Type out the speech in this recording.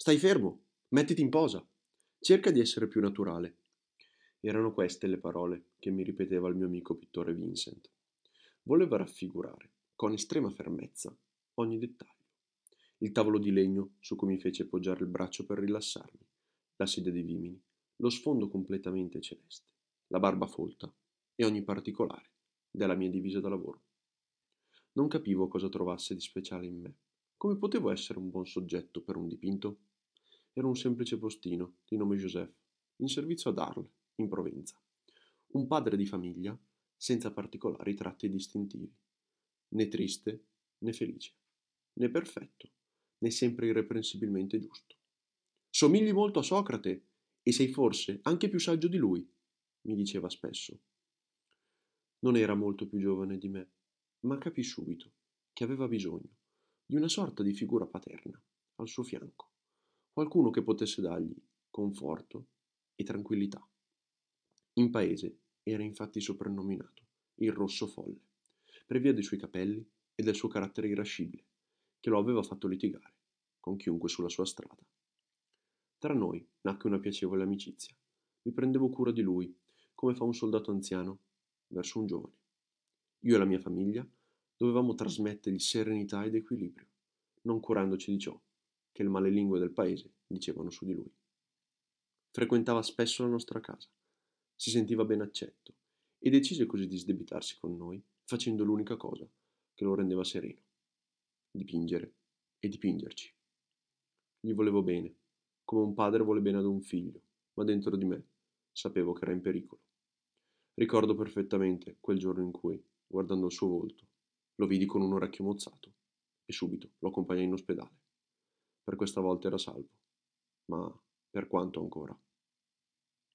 Stai fermo, mettiti in posa, cerca di essere più naturale. Erano queste le parole che mi ripeteva il mio amico pittore Vincent. Voleva raffigurare, con estrema fermezza, ogni dettaglio. Il tavolo di legno su cui mi fece poggiare il braccio per rilassarmi, la sedia di vimini, lo sfondo completamente celeste, la barba folta e ogni particolare della mia divisa da lavoro. Non capivo cosa trovasse di speciale in me. Come potevo essere un buon soggetto per un dipinto? Ero un semplice postino, di nome Joseph, in servizio ad Arles, in Provenza. Un padre di famiglia, senza particolari tratti distintivi. Né triste, né felice. Né perfetto, né sempre irreprensibilmente giusto. Somigli molto a Socrate e sei forse anche più saggio di lui, mi diceva spesso. Non era molto più giovane di me, ma capì subito che aveva bisogno di una sorta di figura paterna al suo fianco, qualcuno che potesse dargli conforto e tranquillità. In paese era infatti soprannominato il Rosso Folle, per via dei suoi capelli e del suo carattere irascibile, che lo aveva fatto litigare con chiunque sulla sua strada. Tra noi nacque una piacevole amicizia. Mi prendevo cura di lui, come fa un soldato anziano verso un giovane. Io e la mia famiglia dovevamo trasmettergli serenità ed equilibrio, non curandoci di ciò che le male lingue del paese dicevano su di lui. Frequentava spesso la nostra casa, si sentiva ben accetto e decise così di sdebitarsi con noi, facendo l'unica cosa che lo rendeva sereno: dipingere e dipingerci. Gli volevo bene, come un padre vuole bene ad un figlio, ma dentro di me sapevo che era in pericolo. Ricordo perfettamente quel giorno in cui, guardando il suo volto, lo vidi con un orecchio mozzato e subito lo accompagnai in ospedale. Per questa volta era salvo, ma per quanto ancora?